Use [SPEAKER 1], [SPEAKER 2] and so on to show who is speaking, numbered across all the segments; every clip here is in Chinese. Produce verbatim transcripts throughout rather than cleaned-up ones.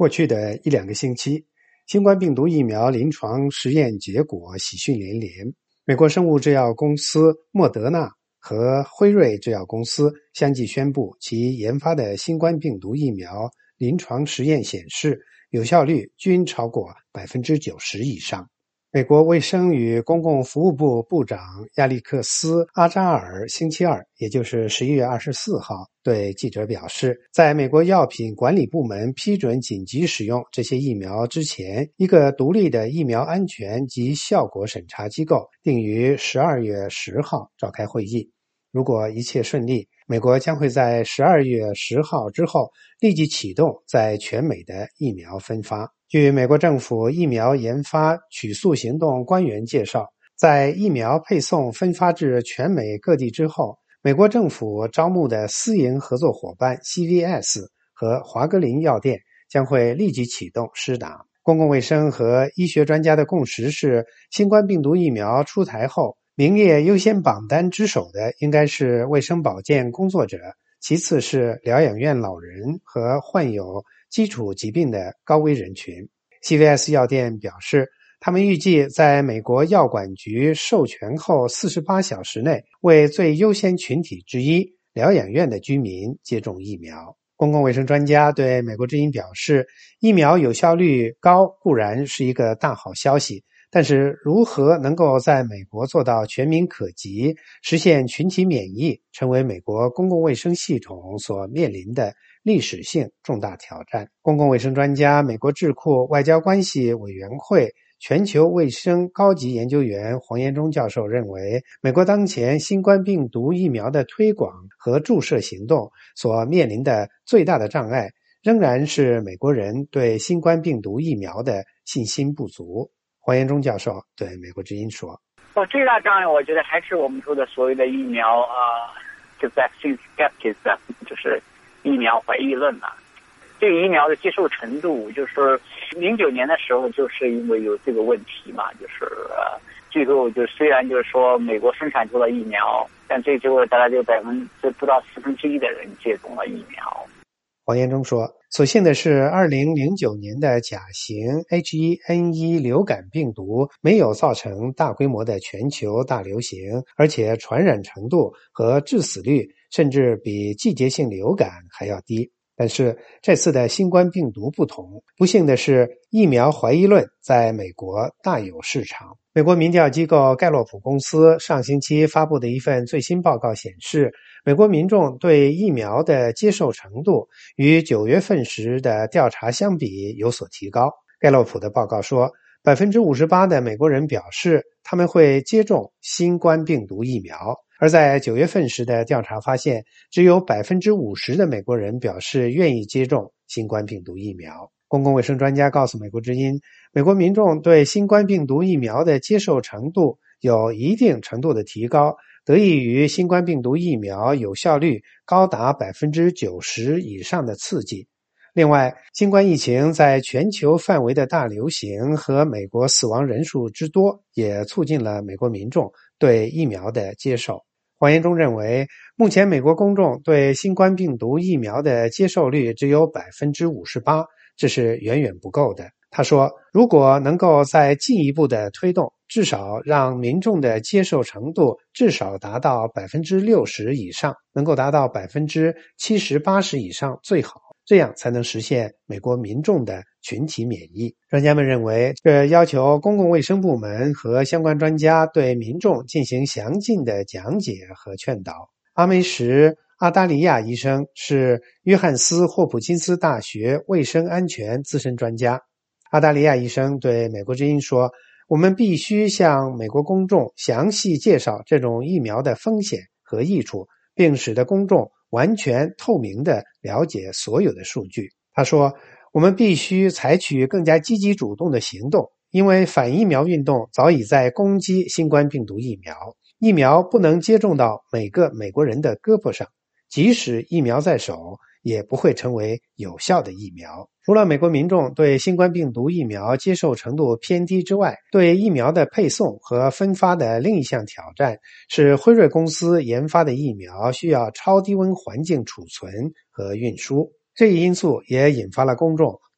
[SPEAKER 1] 过去的一两个星期，新冠病毒疫苗临床实验结果喜讯连连。美国生物制药公司莫德纳和辉瑞制药公司相继宣布，其研发的新冠病毒疫苗临床实验显示，有效率均超过 百分之九十 以上。美国卫生与公共服务部部长亚历克斯·阿扎尔星期二，也就是十一月二十四号，对记者表示，在美国药品管理部门批准紧急使用这些疫苗之前，一个独立的疫苗安全及效果审查机构定于十二月十号召开会议。如果一切顺利，美国将会在十二月十号之后立即启动在全美的疫苗分发。据美国政府疫苗研发取速行动官员介绍，在疫苗配送分发至全美各地之后，美国政府招募的私营合作伙伴 C V S 和华格林药店将会立即启动施打。公共卫生和医学专家的共识是，新冠病毒疫苗出台后，名列优先榜单之首的应该是卫生保健工作者，其次是疗养院老人和患有基础疾病的高危人群。 C V S 药店表示，他们预计在美国药管局授权后四十八小时内为最优先群体之一疗养院的居民接种疫苗。公共卫生专家对美国之音表示，疫苗有效率高固然是一个大好消息，但是如何能够在美国做到全民可及，实现群体免疫，成为美国公共卫生系统所面临的历史性重大挑战。公共卫生专家、美国智库外交关系委员会全球卫生高级研究员黄延忠教授认为，美国当前新冠病毒疫苗的推广和注射行动所面临的最大的障碍，仍然是美国人对新冠病毒疫苗的信心不足。黄延忠教授对美国之音说：
[SPEAKER 2] 哦，最大障碍我觉得还是我们说的所谓的疫苗啊，就 vaccine skepticism， 就是疫苗怀疑论啊。对疫苗的接受程度，就是零九年的时候，就是因为有这个问题嘛，就是呃，最后就虽然就是说美国生产出了疫苗，但最后大概就百分之不到四分之一的人接种了疫苗。
[SPEAKER 1] 黄延忠说，所幸的是二零零九年的甲型 H 一 N 一 流感病毒没有造成大规模的全球大流行，而且传染程度和致死率甚至比季节性流感还要低。但是这次的新冠病毒不同，不幸的是疫苗怀疑论在美国大有市场。美国民调机构盖洛普公司上星期发布的一份最新报告显示，美国民众对疫苗的接受程度与九月份时的调查相比有所提高。盖洛普的报告说， 百分之五十八 的美国人表示他们会接种新冠病毒疫苗，而在九月份时的调查发现，只有 百分之五十 的美国人表示愿意接种新冠病毒疫苗。公共卫生专家告诉美国之音，美国民众对新冠病毒疫苗的接受程度有一定程度的提高，得益于新冠病毒疫苗有效率高达 百分之九十 以上的刺激。另外，新冠疫情在全球范围的大流行和美国死亡人数之多，也促进了美国民众对疫苗的接受。黄延忠认为，目前美国公众对新冠病毒疫苗的接受率只有 百分之五十八， 这是远远不够的。他说，如果能够再进一步的推动，至少让民众的接受程度至少达到 百分之六十 以上，能够达到 百分之七十八十 以上最好，这样才能实现美国民众的群体免疫。专家们认为，这要求公共卫生部门和相关专家对民众进行详尽的讲解和劝导。阿梅什·阿达利亚医生是约翰斯·霍普金斯大学卫生安全资深专家。阿达利亚医生对美国之音说，我们必须向美国公众详细介绍这种疫苗的风险和益处，并使得公众完全透明地了解所有的数据。他说，我们必须采取更加积极主动的行动，因为反疫苗运动早已在攻击新冠病毒疫苗。疫苗不能接种到每个美国人的胳膊上，即使疫苗在手，也不会成为有效的疫苗。除了美国民众对新冠病毒疫苗接受程度偏低之外，对疫苗的配送和分发的另一项挑战是辉瑞公司研发的疫苗需要超低温环境储存和运输。这一因素也引发了公众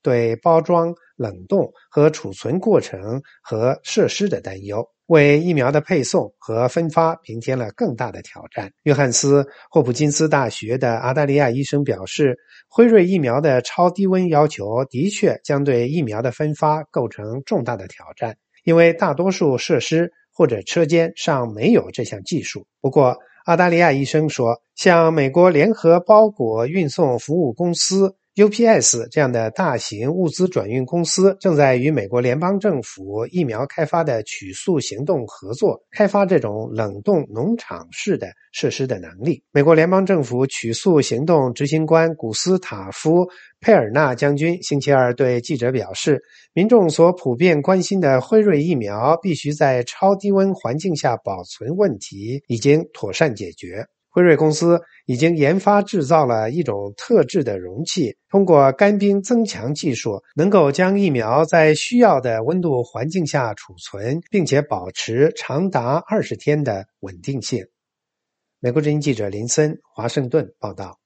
[SPEAKER 1] 对包装、冷冻和储存过程和设施的担忧，为疫苗的配送和分发平添了更大的挑战。约翰斯·霍普金斯大学的阿达利亚医生表示，辉瑞疫苗的超低温要求的确将对疫苗的分发构成重大的挑战，因为大多数设施或者车间尚没有这项技术。不过，阿达利亚医生说，像美国联合包裹运送服务公司 U P S 这样的大型物资转运公司正在与美国联邦政府疫苗开发的曲速行动合作，开发这种冷冻农场式的设施的能力。美国联邦政府曲速行动执行官古斯塔夫·佩尔纳将军星期二对记者表示，民众所普遍关心的辉瑞疫苗必须在超低温环境下保存问题已经妥善解决。辉瑞公司已经研发制造了一种特制的容器，通过干冰增强技术，能够将疫苗在需要的温度环境下储存，并且保持长达二十天的稳定性。美国之音记者林森，华盛顿报道。